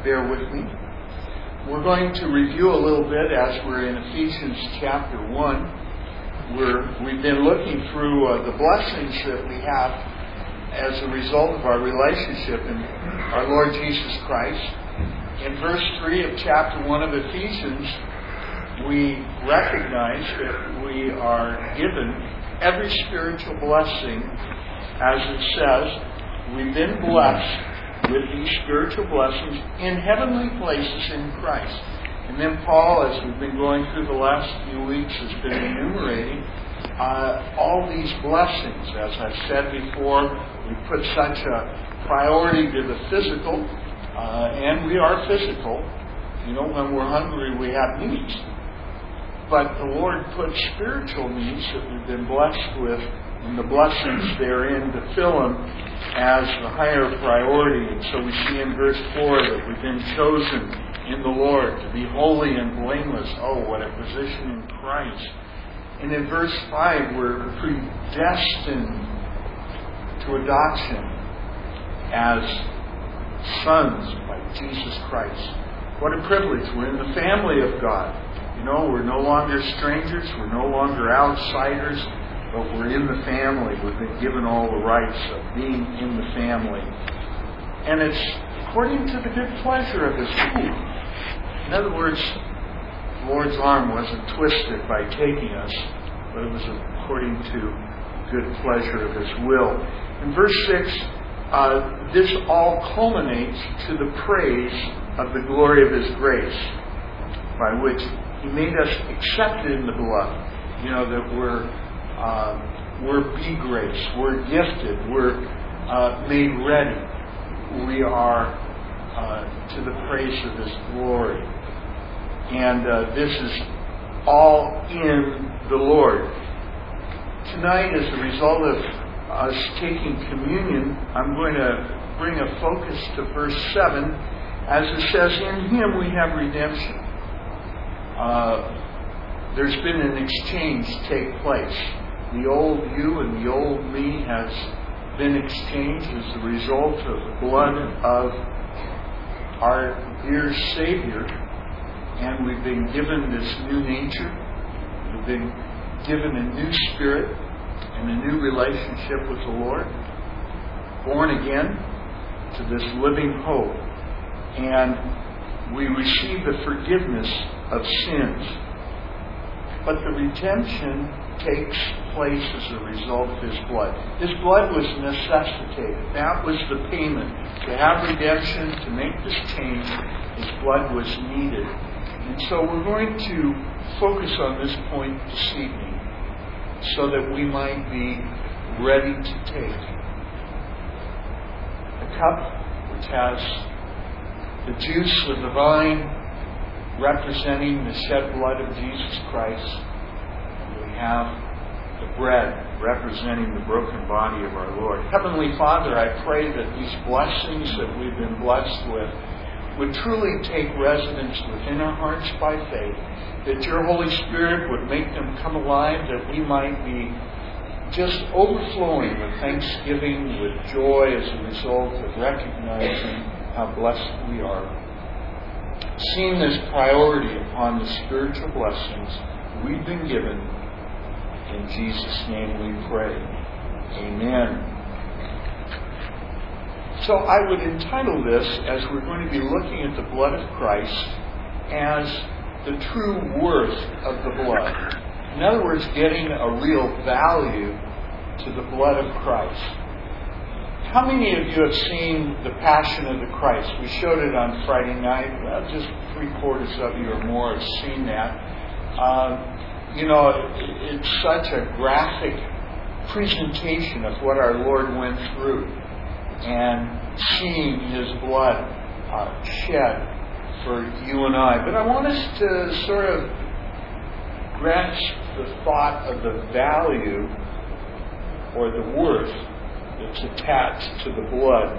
bear with me. We're going to review a little bit as we're in Ephesians chapter 1. We've been looking through the blessings that we have as a result of our relationship in our Lord Jesus Christ. In verse 3 of chapter 1 of Ephesians, we recognize that we are given every spiritual blessing. As it says, we've been blessed with these spiritual blessings in heavenly places in Christ. And then Paul, as we've been going through the last few weeks, has been enumerating all these blessings. As I've said before, we put such a priority to the physical, and we are physical. You know, when we're hungry, we have needs. But the Lord put spiritual needs that we've been blessed with and the blessings therein to fill them as the higher priority. And so we see in verse 4 that we've been chosen in the Lord to be holy and blameless. Oh, what a position in Christ. And in verse 5, we're predestined to adoption as sons by Jesus Christ. What a privilege. We're in the family of God. You know, we're no longer strangers. We're no longer outsiders. But we're in the family. We've been given all the rights of being in the family. And it's according to the good pleasure of His will. In other words, the Lord's arm wasn't twisted by taking us, but it was according to good pleasure of His will. In verse 6, this all culminates to the praise of the glory of His grace, by which He made us accepted in the beloved. You know, that we're be grace, we're gifted, we're made ready. We are to the praise of His glory. And this is all in the Lord. Tonight, as a result of us taking communion, I'm going to bring a focus to verse 7. As it says, in Him we have redemption. There's been an exchange take place. The old you and the old me has been exchanged as a result of the blood of our dear Savior. And we've been given this new nature. We've been given a new spirit and a new relationship with the Lord. Born again to this living hope. And we receive the forgiveness of sins. But the redemption takes place as a result of His blood. His blood was necessitated. That was the payment. To have redemption, to make this change, His blood was needed. And so we're going to focus on this point this evening so that we might be ready to take the cup which has the juice of the vine representing the shed blood of Jesus Christ. We have the bread representing the broken body of our Lord. Heavenly Father, I pray that these blessings that we've been blessed with would truly take residence within our hearts by faith, that Your Holy Spirit would make them come alive, that we might be just overflowing with thanksgiving, with joy as a result of recognizing how blessed we are. Seeing this priority upon the spiritual blessings we've been given, in Jesus' name we pray. Amen. So I would entitle this, as we're going to be looking at the blood of Christ, as the true worth of the blood. In other words, getting a real value to the blood of Christ. How many of you have seen The Passion of the Christ? We showed it on Friday night. Well, just 3/4 of you or more have seen that. It's such a graphic presentation of what our Lord went through. And seeing His blood shed for you and I. But I want us to sort of grasp the thought of the value or the worth that's attached to the blood.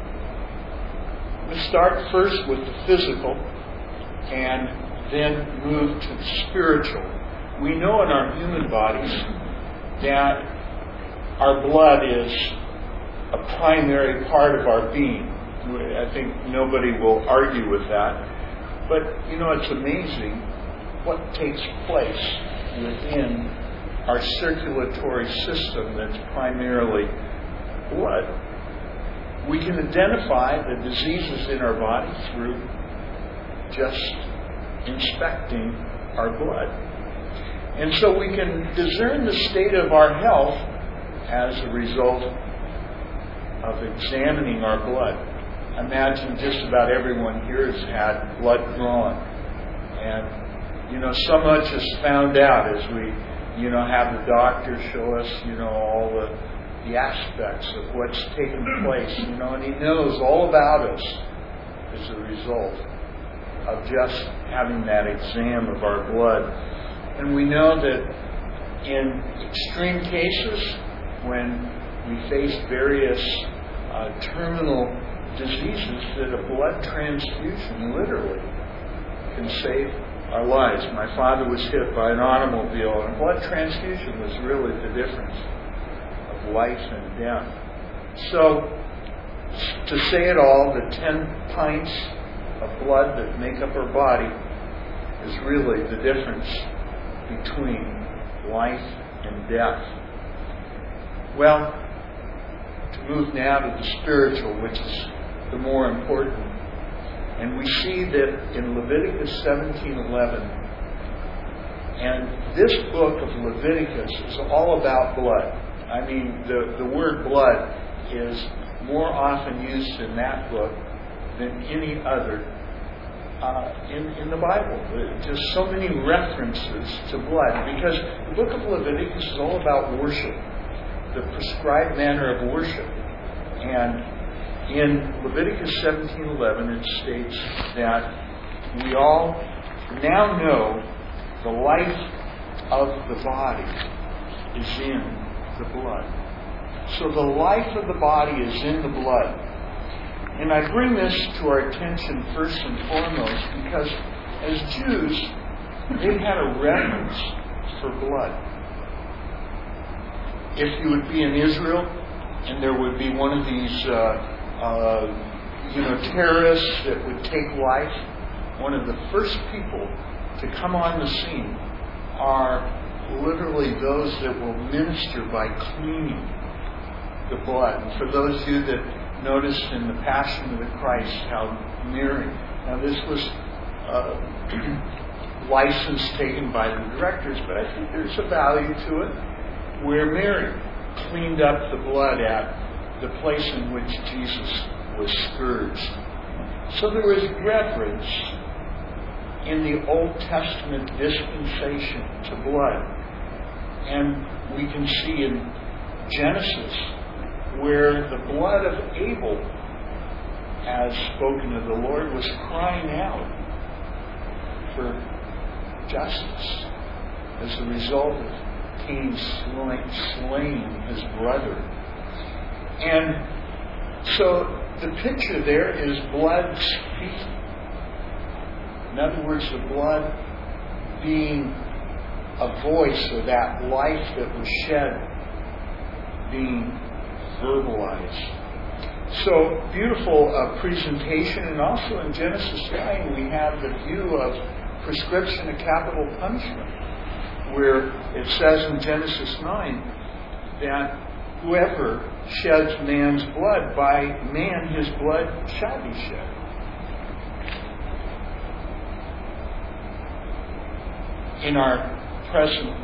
Let's start first with the physical and then move to the spiritual. We know in our human bodies that our blood is a primary part of our being. I think nobody will argue with that. But, it's amazing what takes place within our circulatory system that's primarily blood. We can identify the diseases in our body through just inspecting our blood. And so we can discern the state of our health as a result of examining our blood. Imagine just about everyone here has had blood drawn. And, so much is found out as we, have the doctor show us, all the aspects of what's taken place, and he knows all about us as a result of just having that exam of our blood. And we know that in extreme cases, when we face various terminal diseases, that a blood transfusion literally can save our lives. My father was hit by an automobile, and blood transfusion was really the difference of life and death. So, to say it all, the 10 pints of blood that make up our body is really the difference between life and death. Well, to move now to the spiritual, which is the more important. And we see that in Leviticus 17:11, and this book of Leviticus is all about blood. I mean, the word blood is more often used in that book than any other in the Bible. Just so many references to blood, because the book of Leviticus is all about worship, the prescribed manner of worship. And in Leviticus 17:11, it states that we all now know the life of the body is in the blood. So the life of the body is in the blood. And I bring this to our attention first and foremost because as Jews, they had a reverence for blood. If you would be in Israel and there would be one of these terrorists that would take life, one of the first people to come on the scene are literally those that will minister by cleaning the blood. And for those of you that noticed in the Passion of the Christ how Mary, now this was license taken by the directors, but I think there's a value to it, where Mary cleaned up the blood at the place in which Jesus was scourged. So there was reverence in the Old Testament dispensation to blood. And we can see in Genesis where the blood of Abel, as spoken of the Lord, was crying out for justice as a result of Cain slaying his brother. And so the picture there is blood speaking. In other words, the blood being a voice, or that life that was shed being verbalized. So beautiful presentation. And also in Genesis 9 we have the view of prescription of capital punishment, where it says in Genesis 9 that whoever sheds man's blood, by man his blood shall be shed. In our present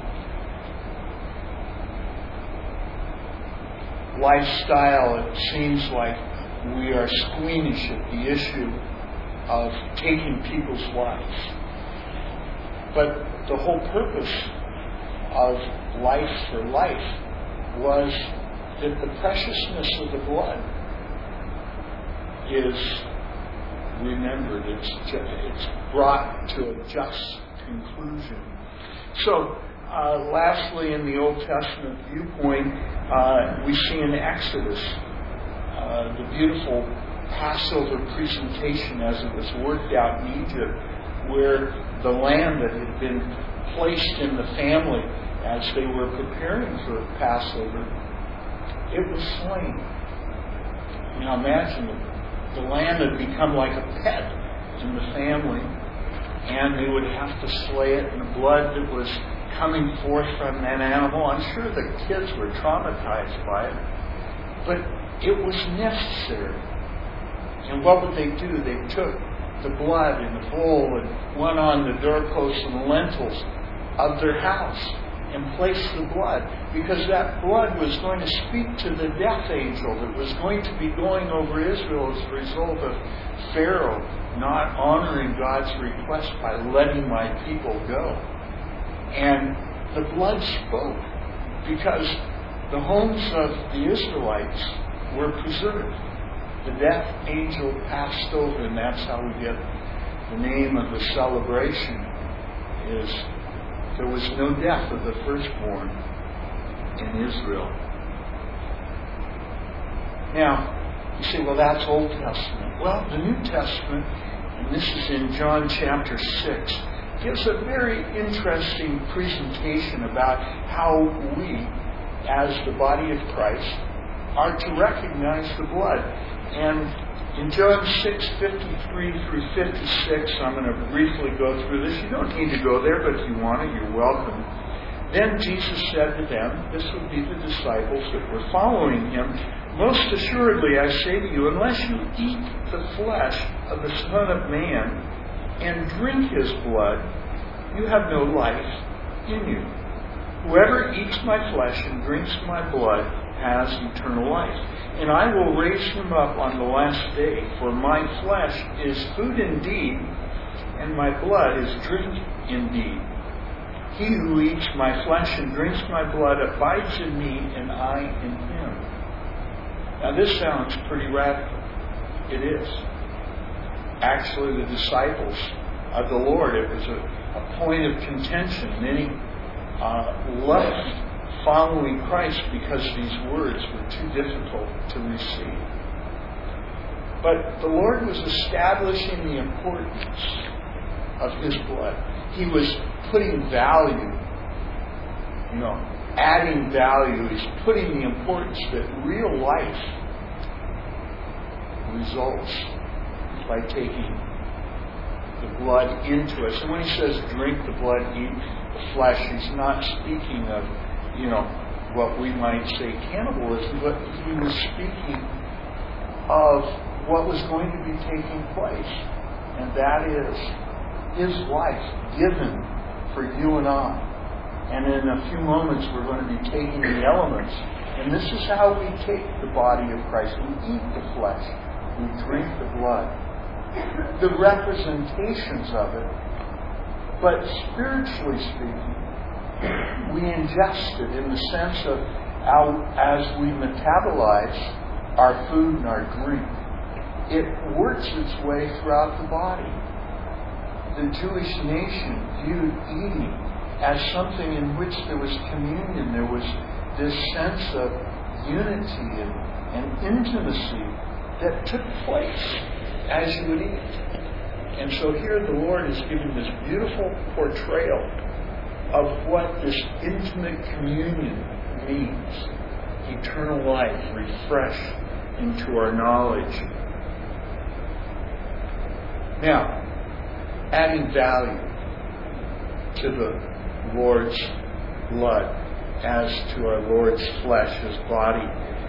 lifestyle, it seems like we are squeamish at the issue of taking people's lives. But the whole purpose of life for life was that the preciousness of the blood is remembered. It's brought to a just conclusion. So, lastly, in the Old Testament viewpoint, we see in Exodus the beautiful Passover presentation as it was worked out in Egypt, where the lamb that had been placed in the family as they were preparing for Passover, it was slain. Now imagine the lamb had become like a pet in the family, and they would have to slay it, and the blood that was coming forth from that animal, I'm sure the kids were traumatized by it, but it was necessary. And what would they do? They took the blood in a bowl and went on the doorposts and the lintels of their house and placed the blood, because that blood was going to speak to the death angel that was going to be going over Israel as a result of Pharaoh not honoring God's request by letting my people go. And the blood spoke, because the homes of the Israelites were preserved. The death angel passed over, and that's how we get the name of the celebration, is there was no death of the firstborn in Israel. Now, you say, well, that's Old Testament. Well, the New Testament, and this is in John chapter 6, gives a very interesting presentation about how we, as the body of Christ, are to recognize the blood. And in John 6:53 through 56, I'm going to briefly go through this. You don't need to go there, but if you want it, you're welcome. Then Jesus said to them, this would be the disciples that were following him, most assuredly I say to you, unless you eat the flesh of the Son of Man and drink his blood, you have no life in you. Whoever eats my flesh and drinks my blood has eternal life, and I will raise him up on the last day, for my flesh is food indeed, and my blood is drink indeed. He who eats my flesh and drinks my blood abides in me, and I in him. Now this sounds pretty radical. It is. Actually, the disciples of the Lord, it was a point of contention. Many left following Christ because these words were too difficult to receive. But the Lord was establishing the importance of his blood. He was putting value, adding value. He's putting the importance that real life results by taking the blood into us. And when he says drink the blood, eat the flesh, he's not speaking of what we might say cannibalism, but he was speaking of what was going to be taking place. And that is his life given for you and I. And in a few moments we're going to be taking the elements. And this is how we take the body of Christ. We eat the flesh. We drink the blood. The representations of it. But spiritually speaking, we ingest it in the sense of as we metabolize our food and our drink, it works its way throughout the body. The Jewish nation viewed eating as something in which there was communion, there was this sense of unity and intimacy that took place as you would eat. And so here the Lord is giving this beautiful portrayal of what this intimate communion means. Eternal life refreshed into our knowledge. Now, adding value to the Lord's blood as to our Lord's flesh, his body.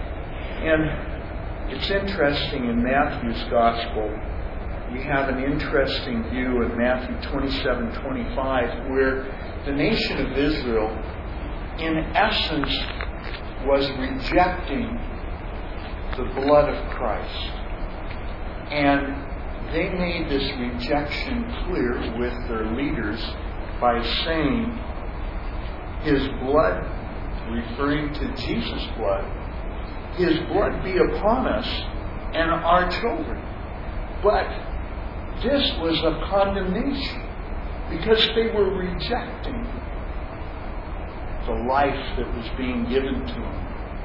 And it's interesting in Matthew's Gospel, we have an interesting view in Matthew 27:25 where the nation of Israel, in essence, was rejecting the blood of Christ. And they made this rejection clear with their leaders by saying, his blood, referring to Jesus' blood, his blood be upon us and our children. But this was a condemnation, because they were rejecting the life that was being given to them.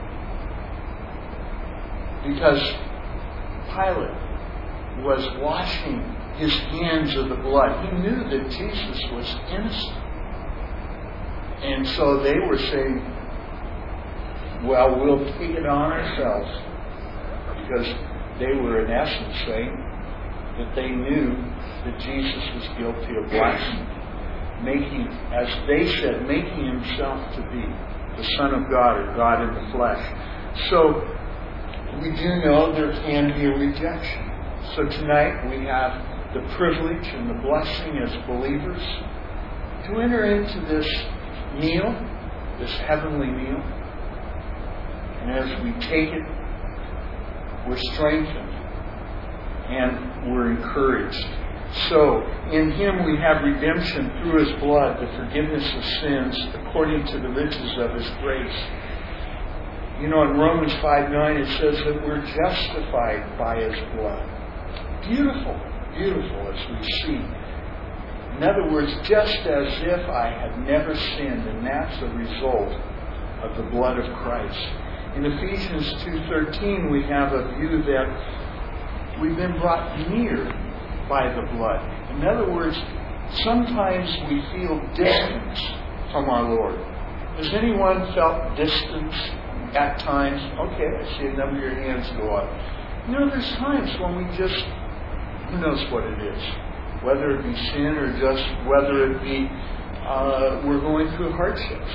Because Pilate was washing his hands of the blood. He knew that Jesus was innocent. And so they were saying, well, we'll take it on ourselves, because they were in essence saying that they knew that Jesus was guilty of blasphemy, making, as they said, making himself to be the Son of God or God in the flesh. So we do know there can be a rejection. So tonight we have the privilege and the blessing as believers to enter into this meal, this heavenly meal. And as we take it, we're strengthened and we're encouraged. So, in Him we have redemption through His blood, the forgiveness of sins, according to the riches of His grace. You know, in Romans 5:9 it says that we're justified by His blood. Beautiful, beautiful as we see. In other words, just as if I had never sinned, and that's a result of the blood of Christ. In Ephesians 2:13 we have a view that we've been brought near by the blood. In other words, sometimes we feel distance from our Lord. Has anyone felt distance at times? Okay, I see a number of your hands go up. You know, there's times when we just, who knows what it is. Whether it be sin or just whether it be we're going through hardships.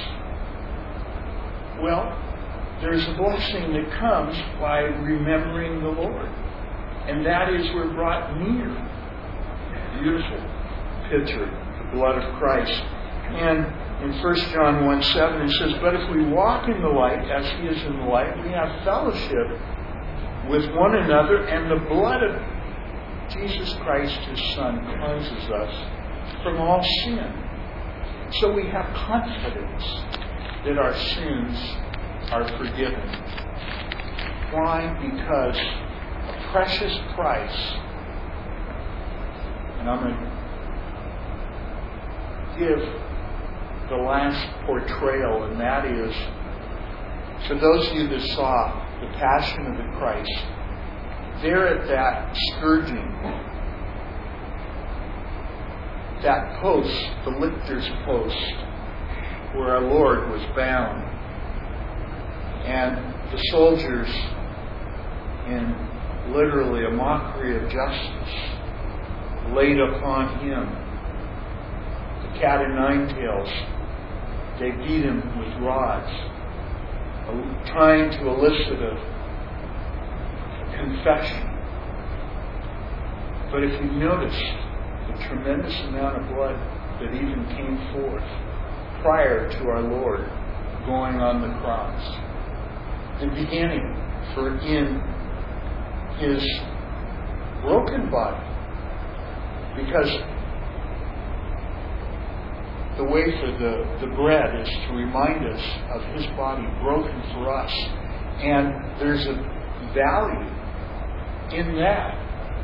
Well, there's a blessing that comes by remembering the Lord. And that is we're brought near. Beautiful picture, the blood of Christ. And in 1 John 1:7 it says, but if we walk in the light as He is in the light, we have fellowship with one another, and the blood of Jesus Christ, His Son, cleanses us from all sin. So we have confidence that our sins are forgiven. Why? Because a precious price. And I'm going to give the last portrayal, and that is, for those of you that saw the Passion of the Christ, there at that scourging, that post, the lictor's post, where our Lord was bound, and the soldiers, in literally a mockery of justice, laid upon Him the cat o' nine tails. They beat Him with rods, trying to elicit a confession. But if you notice the tremendous amount of blood that even came forth prior to our Lord going on the cross, the beginning for in His broken body. Because the wafer, the bread, is to remind us of His body broken for us. And there's a value in that.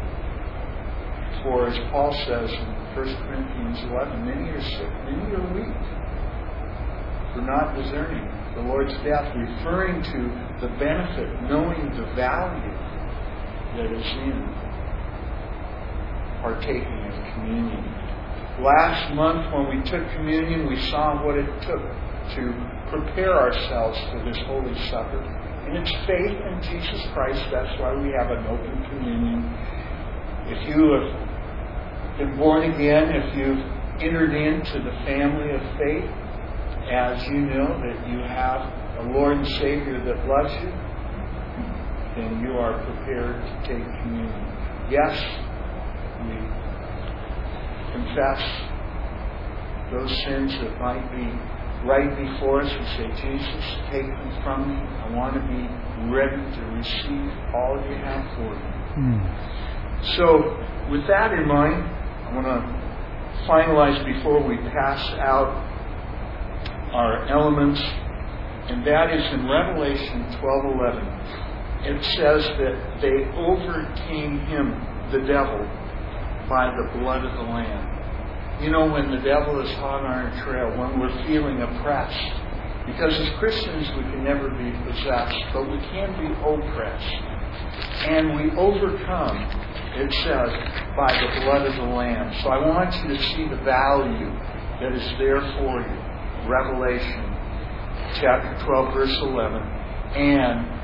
For as Paul says in 1 Corinthians 11, many are sick, many are weak, for not discerning the Lord's death, referring to the benefit, knowing the value that is in partaking of communion. Last month when we took communion, we saw what it took to prepare ourselves for this Holy Supper. And it's faith in Jesus Christ. That's why we have an open communion. If you have been born again, if you've entered into the family of faith, as you know that you have a Lord and Savior that loves you, then you are prepared to take communion. Yes, we confess those sins that might be right before us. We say, Jesus, take them from me. I want to be ready to receive all you have for me. So, with that in mind, I want to finalize before we pass out our elements. And that is in Revelation 12:11. It says that they overcame him, the devil, by the blood of the Lamb. You know, when the devil is hot on our trail, when we're feeling oppressed, because as Christians we can never be possessed, but we can be oppressed. And we overcome, it says, by the blood of the Lamb. So I want you to see the value that is there for you. Revelation chapter 12, verse 11. And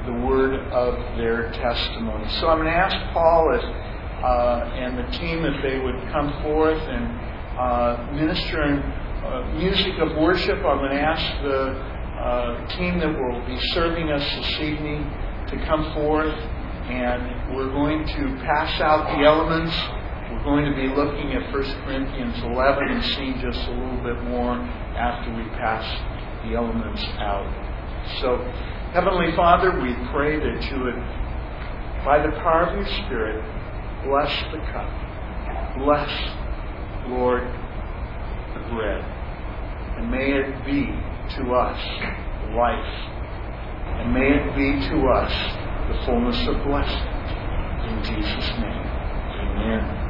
the word of their testimony. So I'm going to ask Paul and the team if they would come forth and minister in music of worship. I'm going to ask the team that will be serving us this evening to come forth, and we're going to pass out the elements. We're going to be looking at 1 Corinthians 11 and seeing just a little bit more after we pass the elements out. So, Heavenly Father, we pray that you would, by the power of your Spirit, bless the cup. Bless, Lord, the bread. And may it be to us life. And may it be to us the fullness of blessing. In Jesus' name, amen.